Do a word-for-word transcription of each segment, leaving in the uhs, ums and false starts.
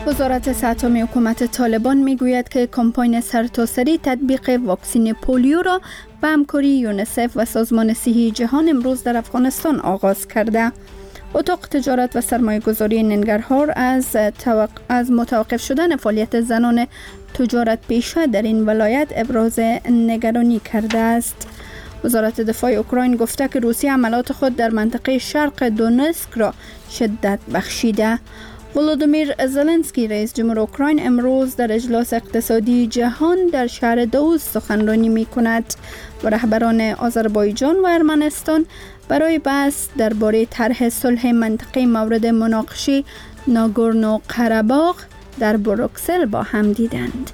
وزارت صحت عامه حکومت طالبان میگوید که کمپاین سرتاسری تطبیق واکسن پولیو را به همکاری یونیسف و سازمان صحی جهان امروز در افغانستان آغاز کرده. اتاق تجارت و سرمایه گذاری ننگرهار از, توق... از متوقف شدن فعالیت زنان تجارت پیشه در این ولایت ابراز نگرانی کرده است. وزارت دفاع اوکراین گفته که روسیه عملات خود در منطقه شرق دونتسک را شدت بخشیده. ولودیمیر زلنسکی رئیس جمهور اوکراین امروز در اجلاس اقتصادی جهان در شهر دوز سخنرانی می کند و رهبران آذربایجان و ارمنستان برای بحث درباره طرح صلح منطقه مورد مناقشه ناگورنو قره‌باغ در بروکسل با هم دیدند.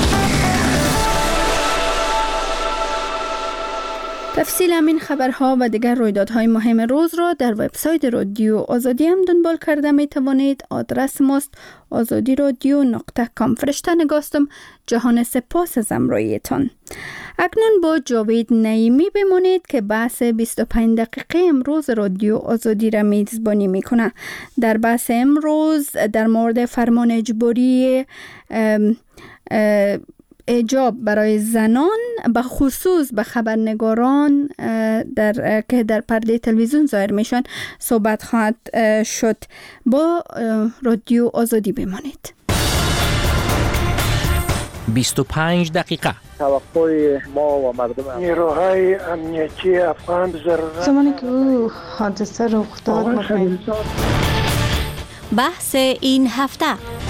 تفصیل همین خبرها و دیگر رویدادهای مهم روز را در وبسایت رادیو آزادی هم دنبال کرده می توانید. آدرس ماست آزادی رادیو نقطه کام. فرشته نگاستم. جهان سپاس از همراهیتان. اکنون با جاوید نعیمی بمانید که بحث بیست و پنج دقیقه امروز رادیو آزادی را میزبانی میکنه. در بحث امروز در مورد فرمان اجباری ام ام حجاب برای زنان به خصوص به خبرنگاران در که در پرده تلویزیون ظاهر میشن صحبت خواهد شد. با رادیو آزادی بمانید. بیست و پنج دقیقه. توقع ما و مردم نیروهای امنیتی افغان ضرورت زمانی که او حادثه رخ داد مطمئن بحث این هفته.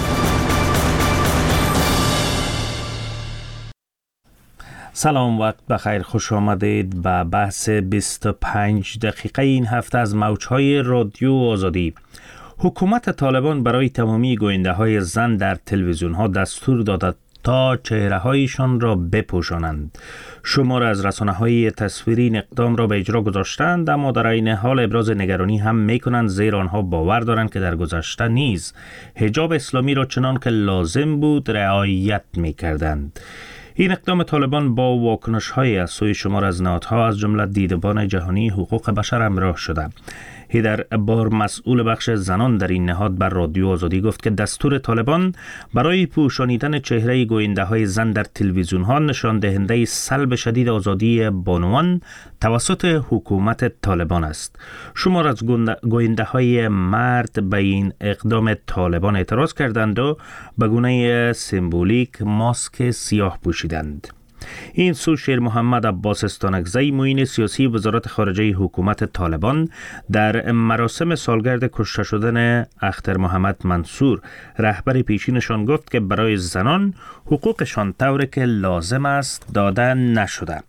سلام، وقت بخیر، خوش آمدید به بحث بیست و پنج دقیقه این هفته از موجهای رادیو آزادی. حکومت طالبان برای تمامی گوینده های زن در تلویزیون ها دستور داده تا چهره هایشان را بپوشانند. شمار از رسانه های تصویری این اقدام را به اجرا گذاشتند، اما در این حال ابراز نگرانی هم میکنند، زیرا آنها باور دارند که در گذشته نیز حجاب اسلامی را چنان که لازم بود رعایت میکردند. این اقدام طالبان با واکنش‌های از سوی شمار از نهادها از جمله دیدبان جهانی حقوق بشر همراه شده. هیدر بار مسئول بخش زنان در این نهاد بر رادیو آزادی گفت که دستور طالبان برای پوشانیدن چهره گوینده‌های زن در تلویزیون‌ها نشان دهنده سلب شدید آزادی بانوان توسط حکومت طالبان است. شمار از گوینده‌های مرد به این اقدام طالبان اعتراض کردند و به گونه سمبولیک ماسک سیاه پوشیدند. این سو شیر محمد عباس استانکزی معین سیاسی وزارت خارجه حکومت طالبان در مراسم سالگرد کشته شدن اختر محمد منصور رهبر پیشینشان گفت که برای زنان حقوقشان طوری که لازم است داده نشده.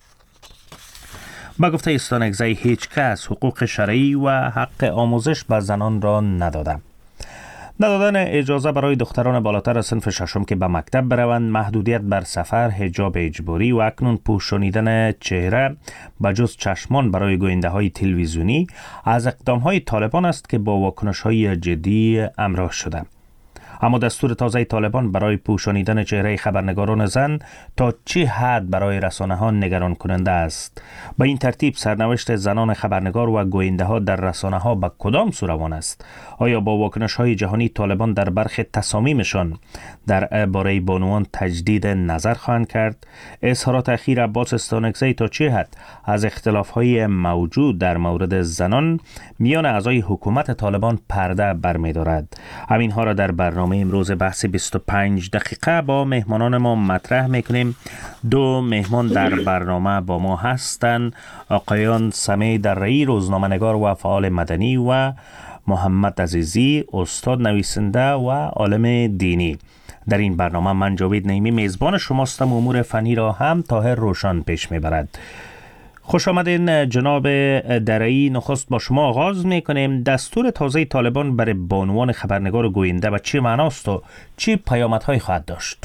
با گفته استانکزی هیچ کس حقوق شرعی و حق آموزش به زنان را نداده. ندادن اجازه برای دختران بالاتر از صنف ششم که به مکتب بروند، محدودیت بر سفر، حجاب اجباری و اکنون پوشانیدن چهره به جز چشمان برای گوینده های تلویزیونی از اقدام های طالبان است که با واکنش های جدی همراه شده. اما دستور تازه طالبان برای پوشانیدن چهره خبرنگاران زن تا چه حد برای رسانه ها نگران کننده است؟ به این ترتیب سرنوشت زنان خبرنگار و گوینده ها در رسانه ها به کدام سو روان است؟ آیا با واکنش های جهانی طالبان در برخی تصامیمشان در باره بانوان تجدید نظر خواهند کرد؟ اظهارات اخیر عباس استانکزی تا چه حد از اختلاف های موجود در مورد زنان میان اعضای حکومت طالبان پرده برمی‌دارد؟ همین ها را در برنامه امروز بحث بیست و پنج دقیقه با مهمانان ما مطرح میکنیم. دو مهمان در برنامه با ما هستند، آقایان سمیع درایی روزنامه‌نگار و فعال مدنی و محمد عزیزی استاد نویسنده و عالم دینی. در این برنامه من جاوید نعیمی میزبان شماستم. امور فنی را هم طاهر روشن پیش میبرد. خوش آمدین جناب درایی. نخست با شما آغاز میکنیم. دستور تازه طالبان برای بانوان خبرنگار و گوینده و چه معناست و چه پیامدهایی خواهد داشت؟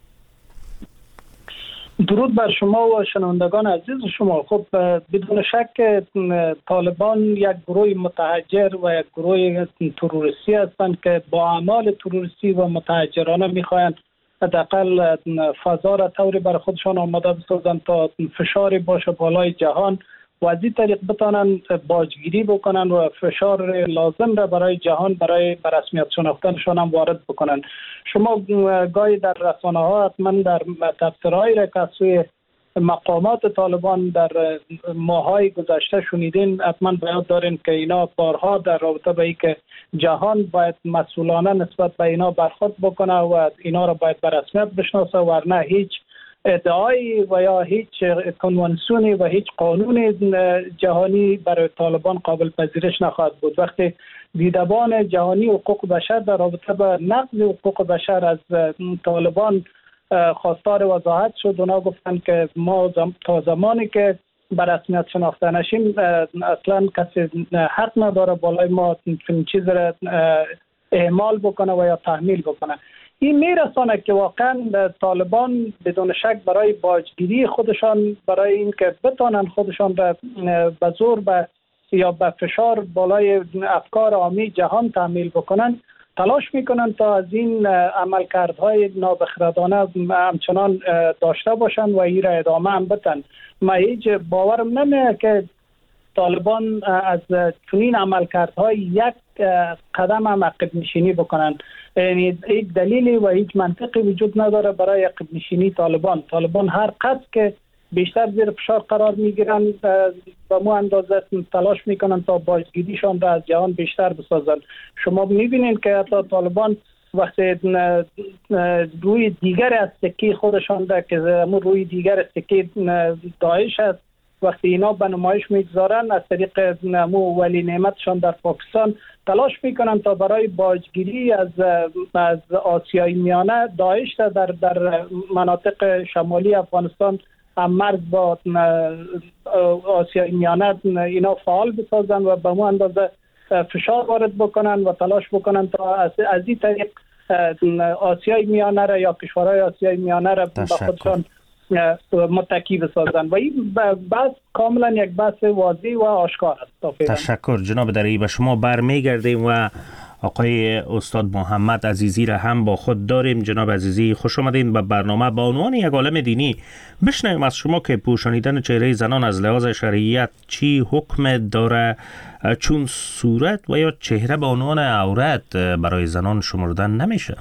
درود بر شما و شنوندگان عزیز شما. خب بدون شک طالبان یک گروه متحجر و یک گروه تروریستی هستند که با اعمال تروریستی و متحجرانه میخواهند حداقل فضا را طوری بر خودشان آماده بسازند تا فشاری باشه بالای جهان و از این طریق بتانن باجگیری بکنن و فشار لازم را برای جهان برای برسمیت شناختنشان هم وارد بکنن. شما گاهی در رسانه ها حتما در تفسیرهای را که از سوی مقامات طالبان در ماهای گذشته شنیدین، حتما باید دارین که اینا بارها در رابطه به این که جهان باید مسئولانه نسبت به اینا برخورد بکنه و اینا را باید به رسمیت بشناسه، ورنه هیچ ادعایی و یا هیچ کنوانسیونی و هیچ قانون جهانی برای طالبان قابل پذیرش نخواهد بود. وقتی دیدبان جهانی حقوق بشر در رابطه به نقض حقوق بشر از طالبان خواستار وضاحت شد، اونا گفتن که ما تا زمانی که به رسمیت شناخته نشیم اصلا کسی حق نداره بالای ما چیز را اعمال بکنه و یا تحمیل بکنه. این میرسانه که واقعا طالبان بدون شک برای باجگیری خودشان، برای اینکه بتانن خودشان را به زور به یا به فشار بالای افکار عامی جهان تحمیل بکنن، تلاش میکنن تا از این عملکردهای نابخردانه همچنان داشته باشن و این را ادامه هم بدن. ما هیچ باورم نمیه که طالبان از چنین عملکردهای یک قدم هم عقب نشینی بکنن. یعنی هیچ دلیلی و هیچ منطقی وجود نداره برای عقب نشینی طالبان. طالبان هر قدر که بیشتر زیر فشار قرار میگیرن به مو اندازه تلاش میکنن تا باجگیریشان را از جهان بیشتر بسازن. شما میبینید که حتی طالبان وقتی روی دیگر از سکه خودشان را که روی دیگر از سکه داعش است، وقتی اینا به نمایش میگذارن از طریق نمو ولی نعمتشان در پاکستان تلاش میکنن تا برای باجگیری از از آسیای میانه داعش در در مناطق شمالی افغانستان هم مرز با آسیای میانه اینا فعال بسازن و به مو اندازه فشار وارد بکنن و تلاش بکنن تا از از این طریق آسیای میانه را یا کشورهای آسیای میانه را به خودشان متکی بسازن و این بحث کاملا یک بحث واضح و آشکار است. تشکر جناب دری. به شما برمیگردیم و آقای استاد محمد عزیزی را هم با خود داریم. جناب عزیزی خوش آمدین به برنامه. با عنوان یک عالم دینی بشنویم از شما که پوشانیدن چهره زنان از لحاظ شرعیت چی حکم داره، چون صورت و یا چهره به عنوان عورت برای زنان شمردن نمیشه.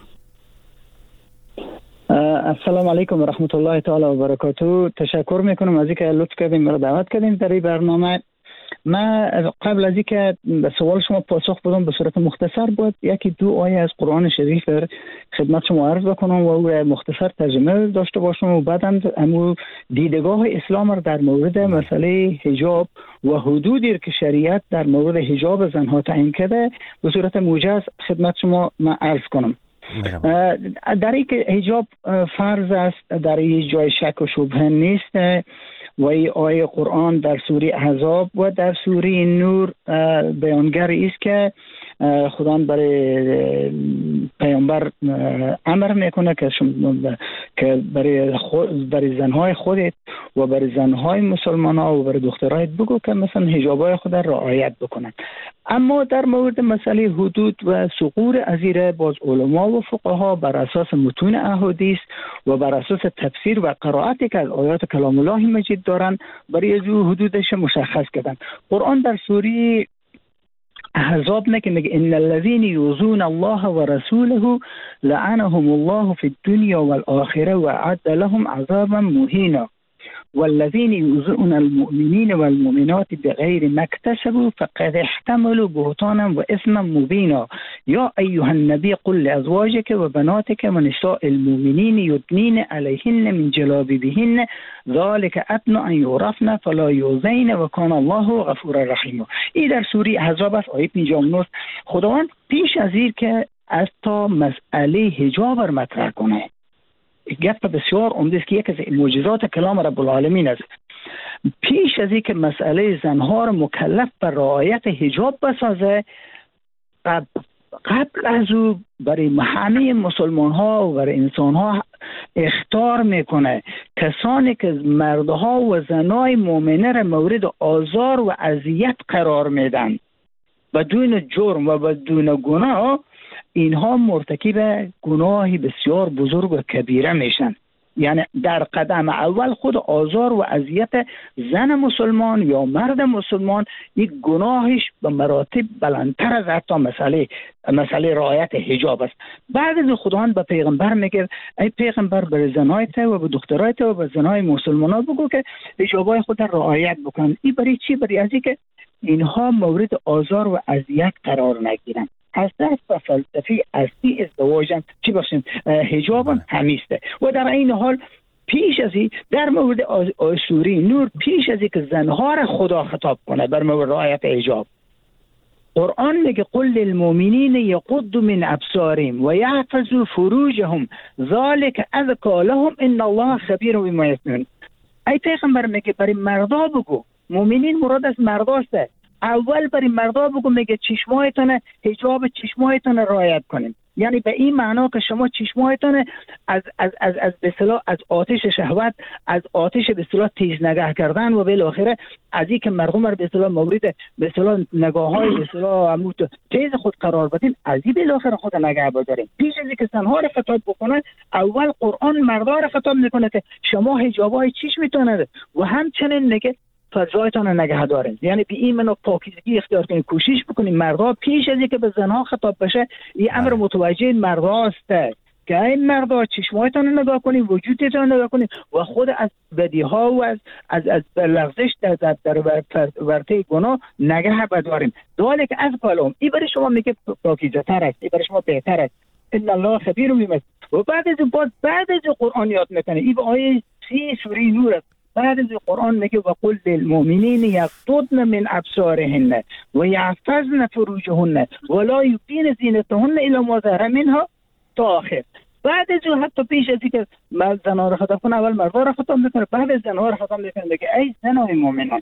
السلام علیکم و رحمت الله تعالی و برکاته. تشکر میکنم از اینکه لطف کردیم مرا دعوت کردیم در این برنامه. من قبل از اینکه به سوال شما پاسخ بدم به صورت مختصر بود یکی دو آیه از قرآن شریف در خدمت شما عرض بکنم و او مختصر ترجمه داشته باشم و بعدم امو دیدگاه اسلام را در مورد مسئله حجاب و حدودی که شریعت در مورد حجاب زنها تعیین کرده به صورت موجز خدمت شما من عرض کنم. در این که حجاب فرض است در این جای شک و شبهه نیست و این آیه قرآن در سوره احزاب و در سوره نور بیانگر است که خدا برای پیامبر امر میکنه که که برای خود برای زنهای خودت و برای زنهای مسلمان ها و برای دخترایت بگو که مثلا حجابای خود را رعایت بکنن. اما در مورد مسئله حدود و ثغور ازیره باز علما و فقها بر اساس متون احادیث و بر اساس تفسیر و قرائتی که از آیات کلام الله مجید دارن برای از حدودش مشخص کردن. قرآن در سوره احزاب میگه ان الذين يؤذون الله ورسوله لعنهم الله في الدنيا والآخرة وأعد لهم عذابا مهينا والذين يؤذون المؤمنين والمؤمنات بغير ما اكتسبوا فقد احتملوا بهتانا وإثما مبينا يا أيها النبي قل لأزواجك وبناتك ونساء المؤمنين يدنين عليهن من جلابيبهن ذلك أدنى أن يعرفن فلا يؤذين وكان الله غفورا رحيما. این در سوره احزاب است آیه پنجاه و نه. خداوند پیش از این که از تا مسئله حجاب را مطرح کنه گپ بسیار عمده است که یک از معجزات کلام رب العالمین است. پیش از اینکه مسئله زنها را مکلف به رعایت حجاب بسازه قبل از او برای همه مسلمان ها و برای انسان ها اخطار میکنه کسانی که مردها و زنای مؤمنه را مورد آزار و اذیت قرار میدن بدون جرم و بدون گناه، اینها مرتکب گناهی بسیار بزرگ و کبیره میشن. یعنی در قدم اول خود آزار و اذیت زن مسلمان یا مرد مسلمان یک گناهش به مراتب بلندتر از حتی مسئله مسئله رعایت حجاب است. بعد از خداوند به پیغمبر میگه ای پیغمبر بر زنای تو و به دخترای تو و به زنای مسلمانان بگو که حجابای خود را رعایت بکنن. این برای چی؟ برای از اینکه اینها مورد آزار و اذیت قرار نگیرن. از دست و فلسفی اصلی ازدواجم چی باشیم حجاب همیسته. و در این حال پیش از این در مورد سوره نور پیش از این که زنها را خدا خطاب کنه بر مورد رعایت حجاب، قرآن میگه قل للمؤمنین یغضوا من ابصارهم و یحفظوا فروجهم ذلک ازکی لهم ان الله خبیر بما یصنعون. ای پیغمبر میگه برای مردا بگو، مؤمنین مراد از مرداست، اول برای مردا بگو میگه چشمایتون حجاب چشمایتون رعایت کنیم. یعنی به این معنا که شما چشمایتون از از از از به اصطلاح از آتش شهوت، از آتش به اصطلاح تیز نگاه کردن و بالاخره از این که مردم رو به اصطلاح مورد به اصطلاح نگاه‌های به اصطلاح عمود تیز خود قرار بدین، از این بالاخره خود نگاه بدارین. پیش از اینکه زنها رو خطاب بکنه اول قرآن مردا رو خطاب میکنه که شما حجابای چشمتون و همچنین میگه فضایتان نگه دارین. یعنی به این منو پاکیزگی اختیار کنید، کوشش بکنید مردا پیش از اینکه به زنها خطاب بشه این امر متوجه مرداست که این مردا چشمایتان نگاه کنید، وجودتان نگاه کنید و خود از بدیها و از از از لغزش در در, در ورطه گناه نگه بداریم. داله که از کلام این برای شما میگه پاکیزه تر است، این برای شما بهتر است. ان الله خبیر بما. و بعد از بعد بعد از قرآن یاد میکنه این به آیه سی سوره نور است. بعد از قرآن میگه و قل للمؤمنین یغضضن من ابصارهن و یحفظن فروجهن ولا یبدین زینتهن الا ما ظهر منها تا آخر. بعد از حتی پیش از اینکه مرد زنها رو خطاب کنه اول مردا رو خطاب میکنه، بعد از زنها رو خطاب میکنه میگه ای زنای مؤمنان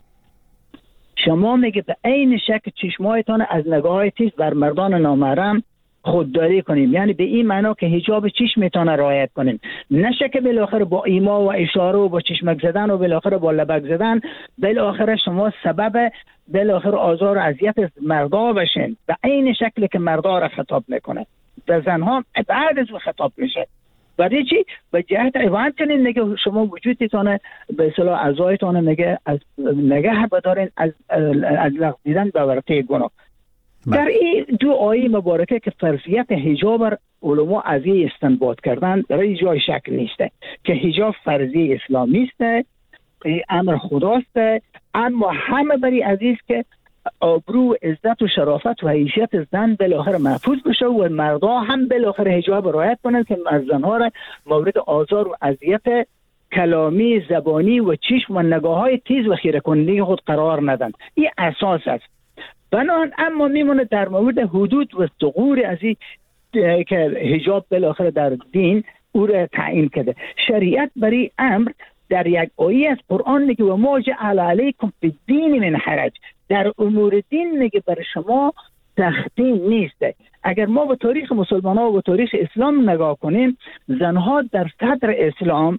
شما میگه به عین شک چشمایتان از نگاه تیز بر مردان نامحرم خودداری کنیم. یعنی به این معنا که حجاب چشمتان رعایت کنیم، نشه که بالاخره با ایما و اشاره و با چشمک زدن و بالاخره با لبک زدن بالاخره شما سبب بالاخره آزار و اذیت مردا بشین. به عین شکلی که مردا را خطاب میکنه و زنها بعد از خطاب میشه. برای چی؟ به جهت ایوان چنین میگه شما وجودتان به اصطلاح اعضایتان میگه از نگه بدارین از از لغز دیدن به ورطه گناه. در این دو آیه مبارکه که فرضیت حجاب علما از این استنباط کردن در این جای شک نیسته که حجاب فرضی اسلامی است، امر خداست، اما همه بری عزیز که آبرو و عزت و شرافت و حیثیت زن بالاخره محفوظ بشه و مردا هم بالاخره حجاب رعایت کنند که زنها را مورد آزار و اذیت کلامی، زبانی و چشم و نگاه‌های تیز و خیره کننده خود قرار ندن. این اساس است. بنان اما میمونه در مورد حدود و ثغور از این که حجاب بالاخره در دین او را تعیین کرده. شریعت برای امر در یک آیه از قرآن میگه و ما جعل علیکم فی الدین من حرج. در امور دین میگه برای شما سختی نیست. اگر ما به تاریخ مسلمان‌ها و به تاریخ اسلام نگاه کنیم، زنها در صدر اسلام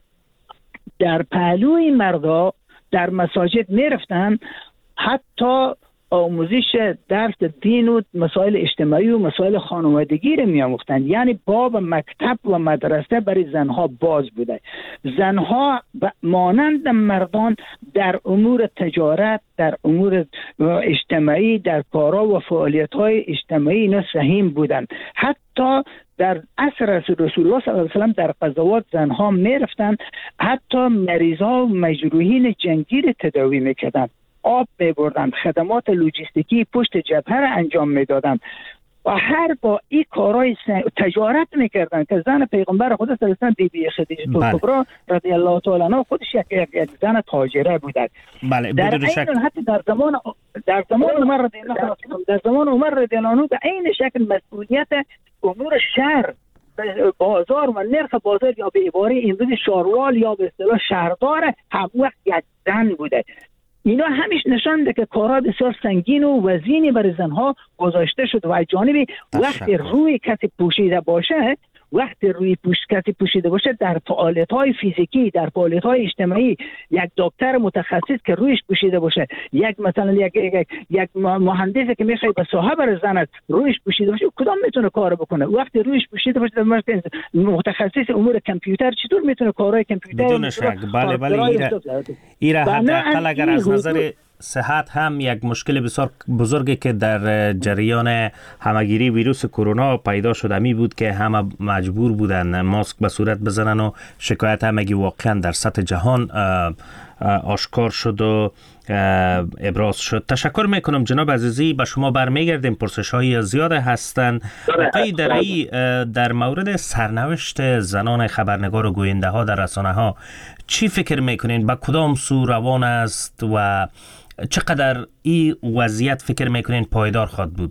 در پهلوی مردا در مساجد میرفتن، حتی آموزش درس دین و مسائل اجتماعی و مسائل خانوادگی رو می‌آموختند. یعنی باب مکتب و مدرسه برای زنها باز بوده. زنها مانند مردان در امور تجارت، در امور اجتماعی، در کارا و فعالیت‌های اجتماعی اینا سهیم بودند. حتی در عصر رسول الله صلی الله علیه و سلم در غزوات زنها می‌رفتند، حتی مریضا و مجروحین جنگی رو تداوی می‌کردند، آب می‌بردند، خدمات لوجستیکی پشت جبهه را انجام می‌دادند و هر با این کارهای تجارت می‌کردند که زن پیغمبر خدا صلی الله علیه و سلم بیبی خدیجه کبرا رضی الله تعالی عنها خودش یک یک زن تاجره بودند. بله، در این حتی در زمان در زمان عمر رضی الله عنه در زمان عمر رضی الله عنه به عین شکل مسئولیت امور شهر، بازار و نرخ بازار یا به عباره امروز شاروال یا به اصطلاح شهردار هم وقت یک زن بوده. اینا همیش نشان ده که کارها بسیار سنگین و وزینی برای زنها گذاشته شد و جانبی وقتی روی کسی پوشیده باشه وقتی روی پوست کسی پوشیده باشه در فعالیت‌های فیزیکی، در فعالیت‌های اجتماعی، یک دکتر متخصص که رویش پوشیده باشه، یک مثلا یک یک, یک مهندسی که میخواد به ساحه برساند رویش پوشیده باشه، کدام میتونه کار بکنه؟ وقتی رویش پوشیده باشه متخصص امور کامپیوتر چطور میتونه کارهای کامپیوتر بدون شک؟ بله بله ایره, ایره حداقل اگر از نظر صحت هم یک مشکل بسیار بزرگی که در جریان همگیری ویروس کرونا پیدا شده می بود که همه مجبور بودن ماسک به صورت بزنن و شکایت همگی واقعا در سطح جهان آشکار شد و ابراز شد. تشکر میکنم جناب عزیزی، به شما برمیگردیم، پرسش های زیاد هستند. آقای درعی، در مورد سرنوشت زنان خبرنگار و گوینده ها در رسانه ها چی فکر میکنین؟ به کدام سو روان است و چقدر این وضعیت فکر میکنین پایدار خواهد بود؟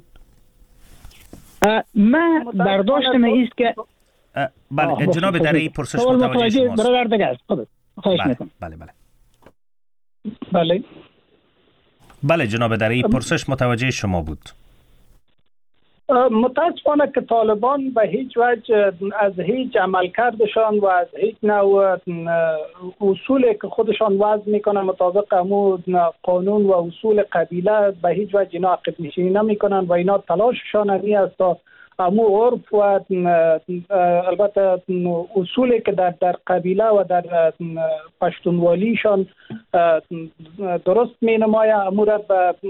من برداشتم ایست که بله جناب درعی پرسش متوجه شماست. برادر دیگه است. خواهش میکنم. بله بله بله بله جناب درعی پرسش متوجه شما بود. متاسفانه که طالبان به هیچ وجه از هیچ عملکردشان و از هیچ نوع اصولی که خودشان وضع میکنن مطابق امو قانون و اصول قبیله به هیچ وجه اینا عقب نشینی نمیکنن و اینا تلاششان همی است تا امو عرف و البته اصولی که در در قبیله و در پشتونوالیشان درست می نماید امو را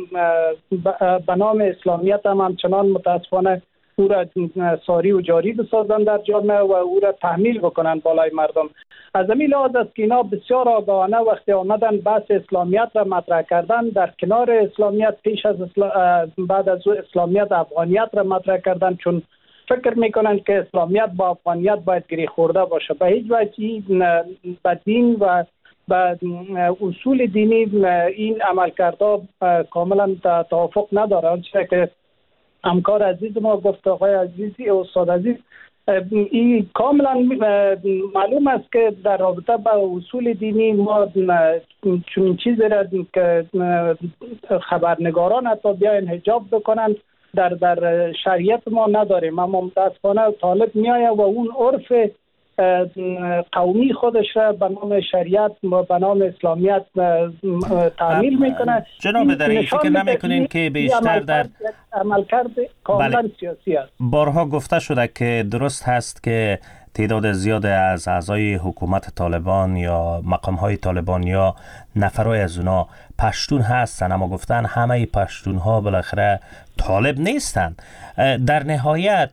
به نام اسلامیت هم همچنان متاسفانه او را ساری و جاری بسازند در جامعه و او را تحمیل بکنند بالای مردم. از همین لحاظ است که اینا بسیار آگاهانه وقتی آمدن بحث اسلامیت را مطرح کردن، در کنار اسلامیت پیش از اسلا... بعد از اسلامیت افغانیت را مطرح کردن، چون فکر میکنن که اسلامیت با افغانیت باید گره خورده باشه. به هیچ وجه به دین و به اصول دینی این عملکردها کاملا توافق نداره. آنچه که همکار عزیز ما گفت، آقای عزیزی استاد عزیز، این کاملا معلوم است که در رابطه با اصول دینی ما چون چیزی را که خبرنگاران حتی بیاین حجاب بکنند در در شریعت ما نداریم. اما متاسفانه طالب میآید و اون عرف قومی خودش را به نام شریعت و به نام اسلامیت تعمیل میکنه. جناب درعی فکر نمیکنین که بیشتر در عملکرد کاملا سیاسی است؟ بارها گفته شده که درست هست که تعداد زیاد از اعضای حکومت طالبان یا مقام‌های طالبان یا نفرای از اونا پشتون هستن، اما گفتن همه پشتون ها بالاخره طالب نیستن. در نهایت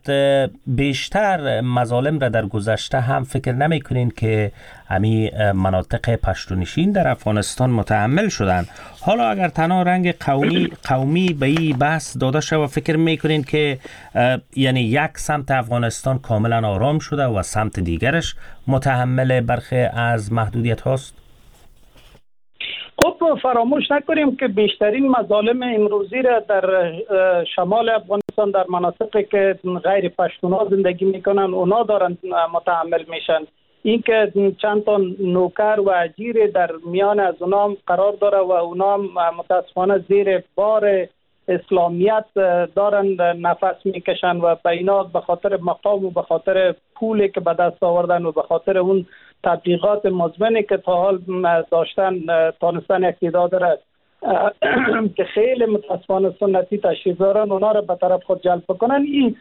بیشتر مظالم را در گذشته هم فکر نمی کنین که همی مناطق پشتونشین در افغانستان متحمل شدن؟ حالا اگر تنها رنگ قومی قومی به این بحث داده شود، فکر می کنین که یعنی یک سمت افغانستان کاملا آرام شده و سمت دیگرش متحمل برخی از محدودیت هاست؟ خب فراموش نکنیم که بیشترین مظالم امروزی را در شمال افغانستان در مناطقی که غیر پشتونا زندگی میکنن اونا دارن متحمل میشن. این که چند تا نوکر و اجیر در میان از اونا قرار داره و اونا متاسفانه زیر بار اسلامیت دارن نفس میکشن و به اینا به خاطر مقام و به خاطر پولی که به دست آوردن و به خاطر اون تبلیغات مزمنی که تا حال داشتن تانستن اقتدار را که خیلی متاسفانه سنتی تشریف دارن اونا را به طرف خود جلب کنن. این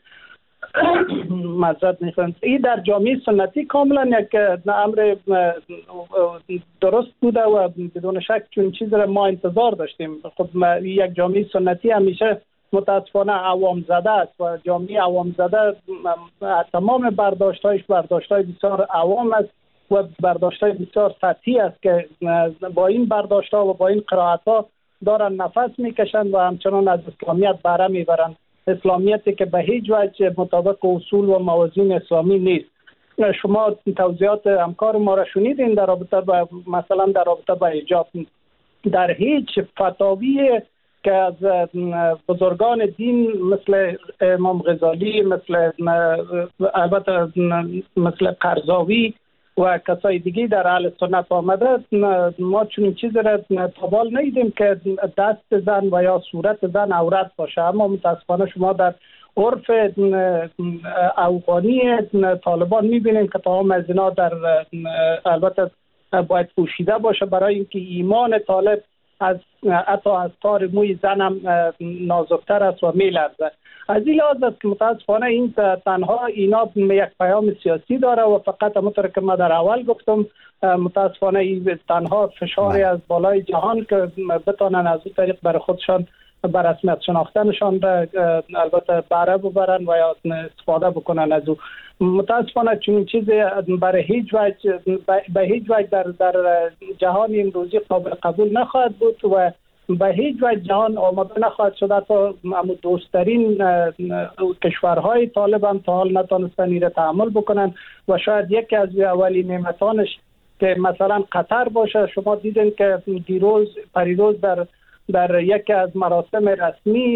معذرت میخوام، این در جامعه سنتی کاملا یک امر درست بوده و بدون شک چون چیزی را ما انتظار داشتیم. خب یک جامعه سنتی همیشه متاسفانه عوام زده است و جامعه عوام زده تمام برداشت‌هایش برداشت‌های بسیار عوام است و برداشت‌های بسیار سطحی است که با این برداشت‌ها و با این قرائت‌ها دارن نفس میکشن و همچنان از اسلامیت بهره میبرن. اسلامیتی که به هیچ وجه مطابق اصول و موازین اسلامی نیست. شما توضیحات همکار ما را شنیدین در رابطه با مثلا در رابطه با حجاب. در هیچ فتاوی که از بزرگان دین مثل امام غزالی، مثل البته مثل قرضاوی و کسای دیگه در اهل سنت آمده، ما چون چیزی را تابال نیدیم که دست زن و یا صورت زن عورت باشه. اما متاسفانه شما در عرف افغانی طالبان میبینیم که تمام از اینا در البته باید پوشیده باشه برای اینکه ایمان طالب از حتی از تار موی زنم نازکتر است و میلرزه. از این لحاظ است که متاسفانه این تنها اینا یک پیام سیاسی داره و فقط همونطور که من در اول گفتم متاسفانه این تنها فشاری از بالای جهان که بتانن از این طریق برای خودشان بر رسمیت شناختنشان البته بهره ببرن و یا استفاده بکنن از او. متاسفانه چنین چیزی برای هیچ وجه به هیچ وجه در در جهان امروزی قابل قبول نخواهد بود و به هیچ وجه جهان آماده نخواهد شد تا اما دوستترین کشورهای طالب هم تا حال نتانستن این را تحمل بکنن و شاید یکی از اولین نعمتانش که مثلا قطر باشه. شما دیدین که دیروز پریروز در در یکی از مراسم رسمی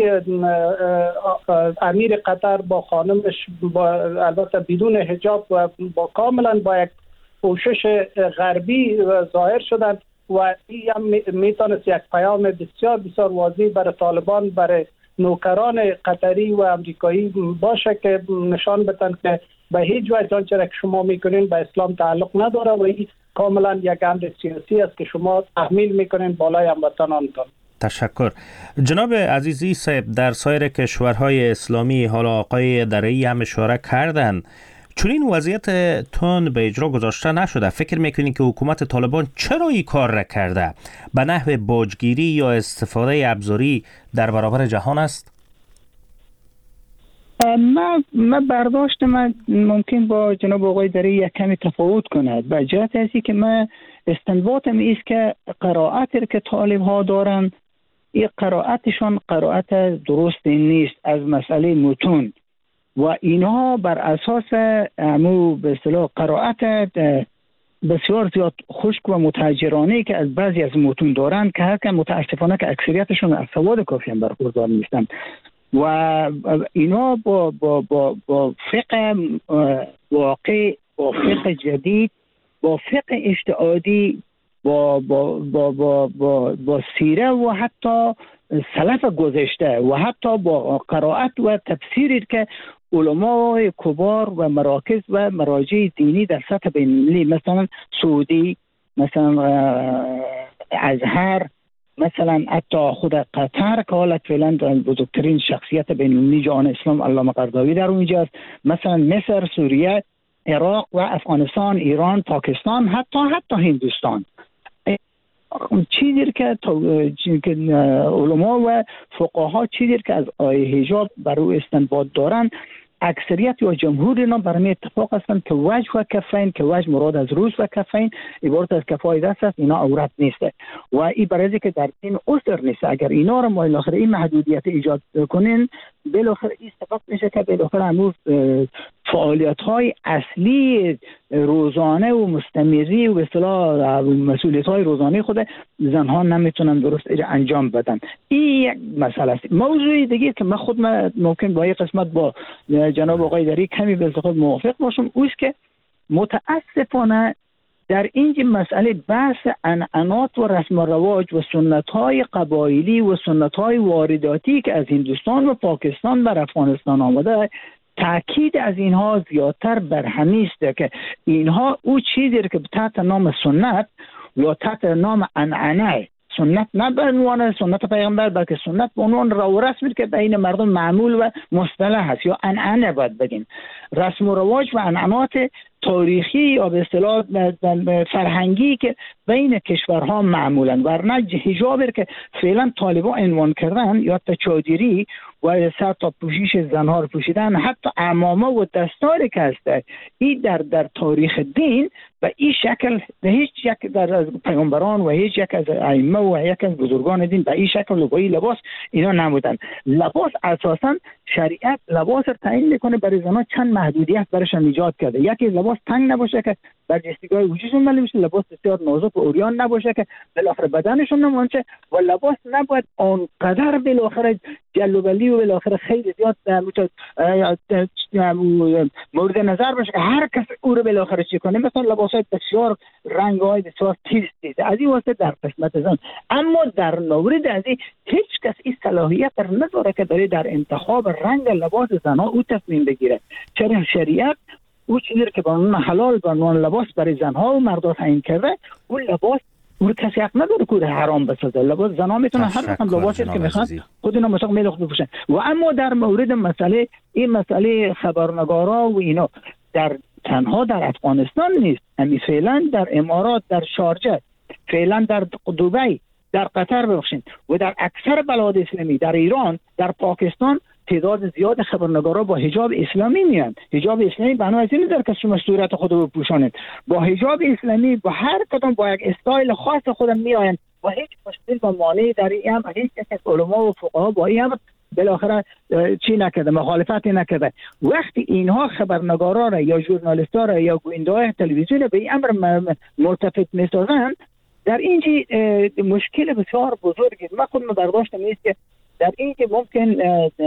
امیر قطر با خانمش با البته بدون حجاب و با کاملا با یک پوشش غربی ظاهر شدند و این هم میتونست یک پیام بسیار بسیار واضح برای طالبان برای نوکران قطری و امریکایی باشه که نشان بدن که به هیچ وجه آنچه که شما میکنین به اسلام تعلق نداره و این کاملا یک امر سیاسی است که شما تحمیل میکنین بالای هموطنانتان. تشکر. جناب عزیزی صاحب، در سایر کشورهای اسلامی حالا آقای درعی هم اشاره کردن چون این وضعیت تون به اجرا گذاشته نشده. فکر میکنین که حکومت طالبان چرا این کار را کرده؟ به نحو باجگیری یا استفاده ابزاری در برابر جهان است؟ من من برداشت من ممکن با جناب آقای درعی یک کمی تفاوت کند. به جهت ازی که من استنباطم ایست که قرائتی که طالب ها دارن این قرائتشان قرائت درست نیست از مسئله متون و اینها بر اساس امو به اصطلاح قرائت بسیار زیاد خشک و متحجرانه که از بعضی از متون دارن که هر که متاسفانه که اکثریتشون از سواد کافی هم برخوردار نیستن و اینا با با با با فقه واقع با فقه جدید با فقه اجتهادی با با با با با, با سیره و حتی سلف گذشته و حتی با قرائت و تفسیری که علمای کبار و مراکز و مراجع دینی در سطح بین‌المللی مثلا سعودی، مثلا ازهر، مثلا حتی خود قطر که حالت فعلا بزرگترین شخصیت بین‌المللی جهان اسلام علامه قرضاوی در اونجاست، مثلا مصر، سوریه، عراق و افغانستان، ایران، پاکستان، حتی حتی هندوستان. چیزی که علما و فقها چیزی که از آیه حجاب بر او استنباط دارن اکثریت یا جمهور اینا برای اتفاق هستند که وجه و کفین که وجه مراد از روز و کفین عبارت از کفای دست است، اینا عورت نیست و این برای که در دین عذر نیست. اگر اینا رو ما بالاخره این محدودیت ایجاد کنین بالاخره این سبب میشه که بالاخره امروز فعالیت های اصلی روزانه و مستمری و به اصطلاح مسئولیت های روزانه خود زنها نمیتونن درست انجام بدن. این یک مسئله است. موضوع دیگه که من خود من ممکن با این قسمت با جناب آقای دری کمی به خود موافق باشم اوست که متاسفانه در این مسئله بحث عنعنات و رسم و رواج و سنت های قبایلی و سنت های وارداتی که از هندوستان و پاکستان بر افغانستان آمده تأکید از اینها زیادتر بر همین است که اینها او چیزی که تحت نام سنت یا تحت نام عنعنه، سنت نه به عنوان سنت پیغمبر بلکه سنت به عنوان رو رسمی که بین مردم معمول و مصطلح است یا عنعنه باید بگیم، رسم و رواج و عنعنات تاریخی یا به اصطلاح فرهنگی که بین کشورها معمولا، ورنه حجابی که فعلا طالبان عنوان کردن یا تچادری و سر تا پوشش زنها رو پوشیدن، حتی عمامه و دستاری که هست این در در تاریخ دین و این شکل به هیچ یک در از پیامبران و هیچ یک از ائمه و یک از بزرگان دین به این شکل و با این لباس اینا نمودن. لباس اساسا شریعت لباس رو تعیین میکنه برای زنها چند محدودیت برایشان ایجاد کرده. یکی لباس تنگ نباشه که برجستگی وجودشون معلوم میشه، لباس بسیار نازک و عریان نباشه که بالاخره بدنشون نمونچه و لباس نباید آنقدر بالاخره جلوبلی و بالاخره خیلی زیاد مورد نظر باشه که هر کس او رو بالاخره چی کنه، مثلا لباسای بسیار رنگ‌های بسیار تیز تیز از این واسه در قسمت زن. اما در مورد از این هیچ کس این صلاحیت رو نداره که داره در انتخاب رنگ لباس زنها او تصمیم بگیره. چرا شریعت او چیزی که به عنوان حلال به عنوان لباس برای زنها و مردها تعیین کرده، اون لباس اون کسی حق نداره که حرام بسازه. لباس زنها میتونن هر رقم لباسی که میخوان خود اینا مثلا میل خود بپوشن. و اما در مورد مسئله این مسئله خبرنگارا و اینا در تنها در افغانستان نیست، همین فعلا در امارات، در شارجه، فعلا در دبی، در قطر ببخشید و در اکثر بلاد اسلامی، در ایران، در پاکستان تعداد زیاد خبرنگارا با حجاب اسلامی میان. حجاب اسلامی بنا از این در که شما صورت خود رو بپوشانید. با حجاب اسلامی با هر کدام با یک استایل خاص خودم میآیند و هیچ مشکل و مانعی در این هم هیچ کس علما و فقها با این هم بالاخره چی نکرده، مخالفتی نکرده. وقتی اینها خبرنگارا را یا ژورنالیستا را یا گوینده‌های تلویزیون به این امر ملتفت میسازند، در اینجا مشکل بسیار بزرگی من خود برداشتم نیست که در اینجا ممکن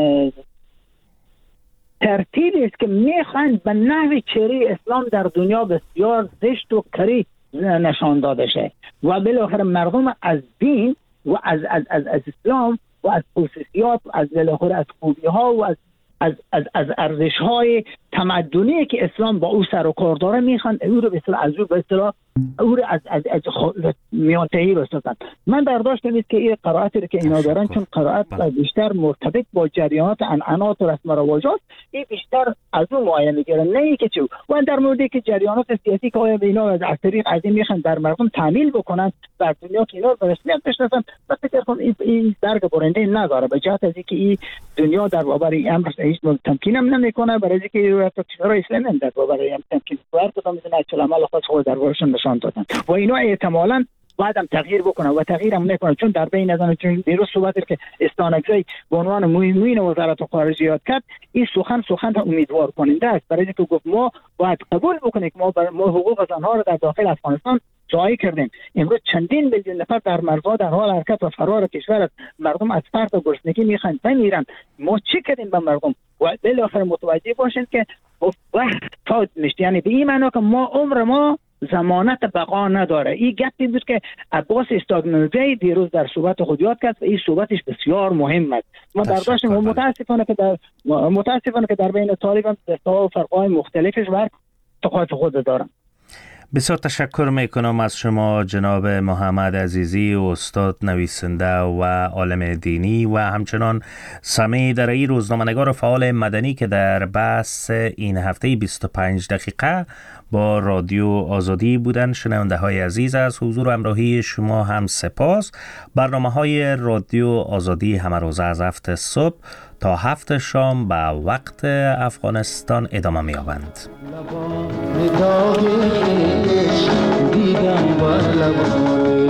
ترتیبی است که میخواهند به نحو چهره اسلام در دنیا بسیار زشت و کری نشان داده شه و بالاخره مردم از دین و از از از, از اسلام و از خصوصیات و از بالاخره از خوبی ها و از از از از ارزش های تمدنی که اسلام با او سر و کار داره میخوان او رو به اصطلاح از او به اصطلاح او رو از از از میانتهی بسازن. من برداشتم است که این قرائتی رو که اینا دارن چون قرائت بیشتر مرتبط با جریانات عنعنات و رسم و رواجات، این بیشتر از اون معاینه میگیرن، نه اینکه چه. و در موردی که جریانات سیاسی که آیا اینا از طریق از این میخوان در مردم تعمیل بکنن در دنیا که اینا به رسمیت بشناسن، من فکر کنم این این درک برنده نداره به جهت از اینکه این دنیا در برابر این امر هیچ تمکین هم نمیکنه، برای اینکه کشورهای اسلامی در برابر این تمکین فرض کدام میتونه چه عمل خاص خود در برشون نشان دادن و اینا احتمالاً بعدم تغییر بکنه و تغییر هم نکنه. چون در بین از آن چون دیروز صحبت که استانکزی به عنوان معین وزارت خارجیات کرد، این سخن سخن امیدوار کننده است برای اینکه گفت ما باید قبول بکنیم که ما بر ما حقوق زنها را در داخل افغانستان ضایع کردیم. امروز چندین میلیون نفر در مرزها در حال حرکت و فرار کشور است. مردم از فرط و گرسنگی میخوان بمیرن. ما چی کردیم به مردم؟ و بالاخره متوجه باشین که وقت فوت میشه، یعنی به این معنی که ما عمر ما ضمانت بقا نداره. این گپی بود که عباس استاگنوزی دیروز در صحبت خود یاد کرد و این صحبتش بسیار مهم است. ما برداشتیم و متاسفانه که در متاسفانه که در بین طالبان دسته‌ها و فرق‌های مختلفش و تقاطع خود دارن. بسیار تشکر میکنم از شما جناب محمد عزیزی، استاد نویسنده و عالم دینی و همچنان سمی درایی، روزنامه‌نگار فعال مدنی که در بحث این هفته بیست و پنج دقیقه با رادیو آزادی بودن. شنونده های عزیز از حضور و همراهی شما هم سپاس. برنامه های رادیو آزادی همه روز از هفت صبح تا هفت شام به وقت افغانستان ادامه می یابند.